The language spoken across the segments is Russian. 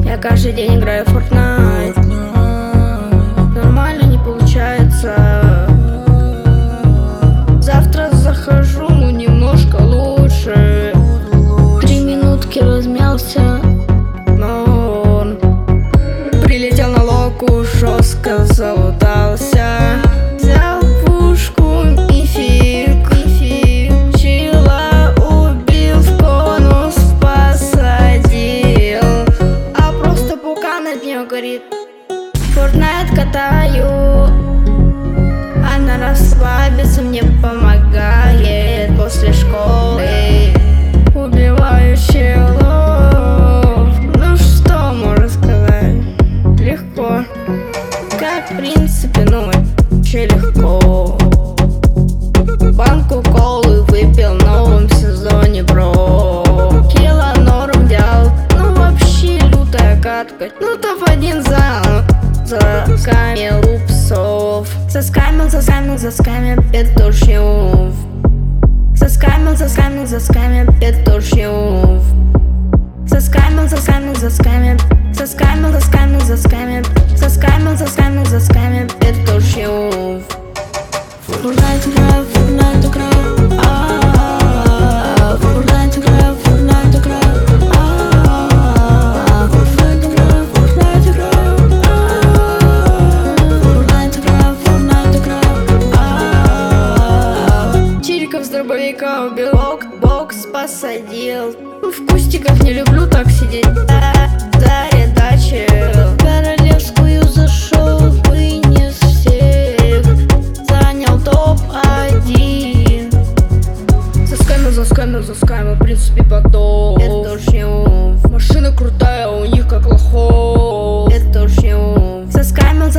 Я каждый день играю в Fortnite. Нормально не получается. Завтра захожу, ну немножко лучше. 3 минутки размялся, но он прилетел на локу, жестко залутался. Взял пушку и фиг. Чила убил, в конус посадил, а просто пукан от нее горит. Fortnite катаю, она расслабиться мне помогает после школы. Убиваю челов, ну что можно сказать, легко. Как в принципе, ну вообще легко. Банку колы выпил в новом сезоне, бро. Кило норм взял, ну вообще лютая катка. Ну топ-1 заскамил псов. Заскамил петушьев. Заскамил петушьев. Заскамил петушьев. Fortnite играю, Fortnite играю, Fortnite играю, Fortnite играю, Fortnite играю, Fortnite играю, Fortnite играю, Fortnite играю. Чириков с дробовика убил, бокс посадил. В кустиках не люблю так сидеть. Заредачил. Королевскую зашел, вынес всех. Занял топ-1. Заскамил, в принципе, потом. Петушьев. Машина крутая, у них как лохов. Петушьев. Заскамил.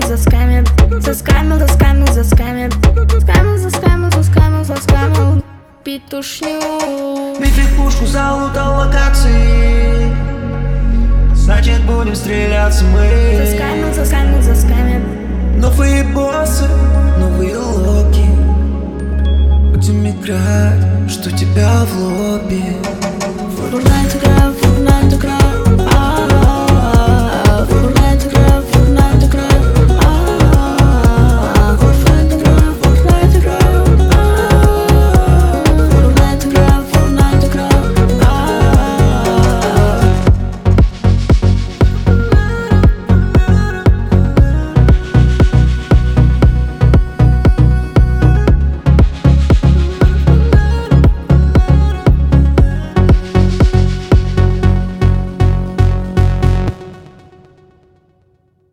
Петушьев. Мифик пушку залутал локации, значит будем стреляться мы. Заскамил. Новые боссы, новые локи. Будем играть, что тебя в лобби. Fortnite играю,